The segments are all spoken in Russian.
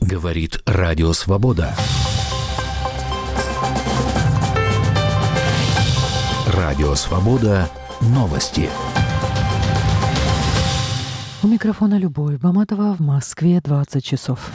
Говорит Радио Свобода. Радио Свобода. Новости. У микрофона Любовь Баматова, в Москве 20 часов.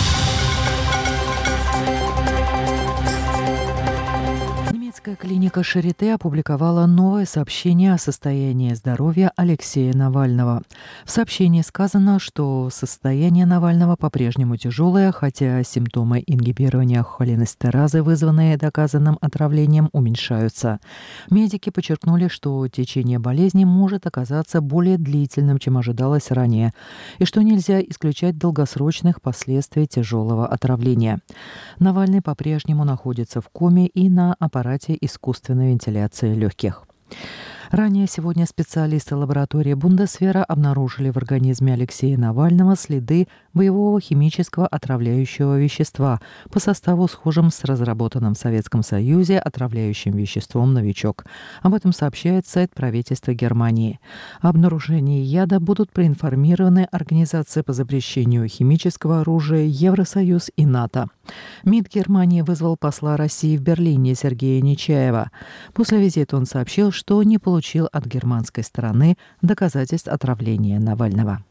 Немецкая клиника Шарите опубликовала новое сообщение о состоянии здоровья Алексея Навального. В сообщении сказано, что состояние Навального по-прежнему тяжелое, хотя симптомы ингибирования холинестеразы, вызванные доказанным отравлением, уменьшаются. Медики подчеркнули, что течение болезни может оказаться более длительным, чем ожидалось ранее, и что нельзя исключать долгосрочных последствий тяжелого отравления. Навальный по-прежнему находится в коме и на аппарате искусственной вентиляции легких. Ранее сегодня специалисты лаборатории Бундесвера обнаружили в организме Алексея Навального следы боевого химического отравляющего вещества по составу схожим с разработанным в Советском Союзе отравляющим веществом «Новичок». Об этом сообщает сайт правительства Германии. О обнаружении яда будут проинформированы Организация по запрещению химического оружия, Евросоюз и НАТО. МИД Германии вызвал посла России в Берлине Сергея Нечаева. После визита он сообщил, что не получил от германской стороны доказательств отравления Навального.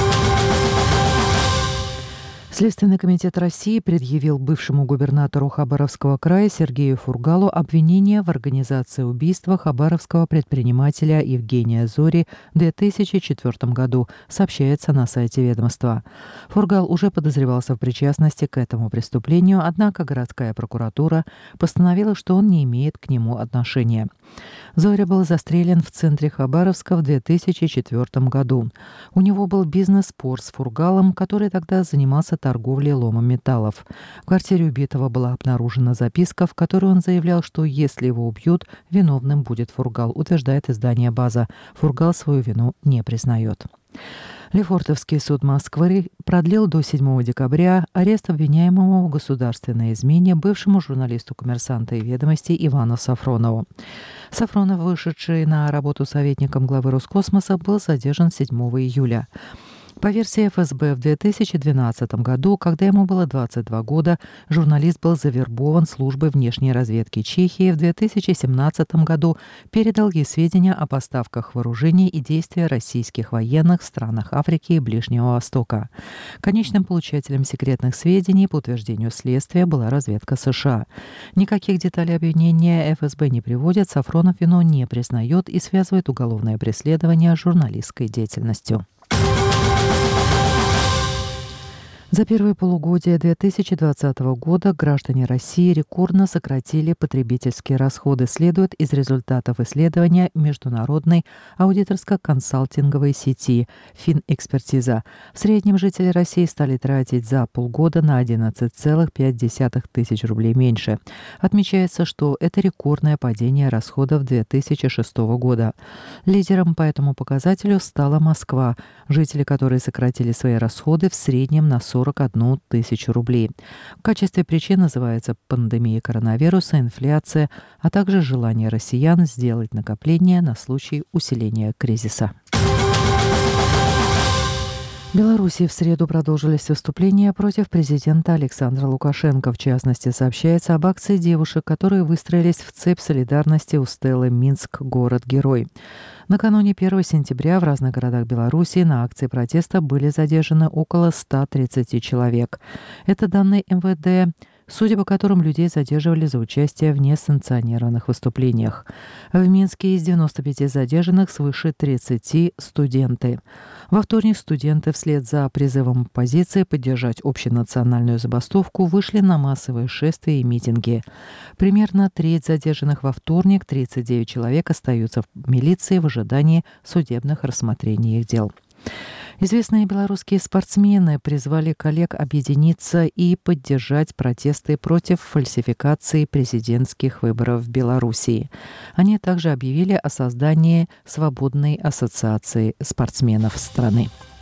Следственный комитет России предъявил бывшему губернатору Хабаровского края Сергею Фургалу обвинение в организации убийства хабаровского предпринимателя Евгения Зори в 2004 году, сообщается на сайте ведомства. Фургал уже подозревался в причастности к этому преступлению, однако городская прокуратура постановила, что он не имеет к нему отношения. Зори был застрелен в центре Хабаровска в 2004 году. У него был бизнес-спор с Фургалом, который тогда занимался торговлей ломом металлов. В квартире убитого была обнаружена записка, в которой он заявлял, что если его убьют, виновным будет Фургал, утверждает издание «База». Фургал свою вину не признает. Лефортовский суд Москвы продлил до 7 декабря арест обвиняемого в государственной измене бывшему журналисту «Коммерсанта» и «Ведомостей» Ивану Сафронову. Сафронов, вышедший на работу советником главы Роскосмоса, был задержан 7 июля. По версии ФСБ, в 2012 году, когда ему было 22 года, журналист был завербован службой внешней разведки Чехии. В 2017 году передал ей сведения о поставках вооружений и действия российских военных в странах Африки и Ближнего Востока. Конечным получателем секретных сведений, по утверждению следствия, была разведка США. Никаких деталей обвинения ФСБ не приводят, Сафронов вину не признает и связывает уголовное преследование с журналистской деятельностью. За первое полугодие 2020 года граждане России рекордно сократили потребительские расходы, следует из результатов исследования международной аудиторско-консалтинговой сети «Финэкспертиза». В среднем жители России стали тратить за полгода на 11,5 тысяч рублей меньше. Отмечается, что это рекордное падение расходов 2006 года. Лидером по этому показателю стала Москва, жители которой сократили свои расходы в среднем на 41 тысячу рублей. В качестве причин называется пандемия коронавируса, инфляция, а также желание россиян сделать накопления на случай усиления кризиса. В Беларуси в среду продолжились выступления против президента Александра Лукашенко. В частности, сообщается об акции девушек, которые выстроились в цепь солидарности у стелы «Минск. Город-герой». Накануне 1 сентября в разных городах Беларуси на акции протеста были задержаны около 130 человек. Это данные МВД, судя по которым людей задерживали за участие в несанкционированных выступлениях. В Минске из 95 задержанных свыше 30 студенты. Во вторник студенты вслед за призывом оппозиции поддержать общенациональную забастовку вышли на массовые шествия и митинги. Примерно треть задержанных во вторник, 39 человек, остаются в милиции в ожидании судебных рассмотрений их дел. Известные белорусские спортсмены призвали коллег объединиться и поддержать протесты против фальсификации президентских выборов в Белоруссии. Они также объявили о создании свободной ассоциации спортсменов страны.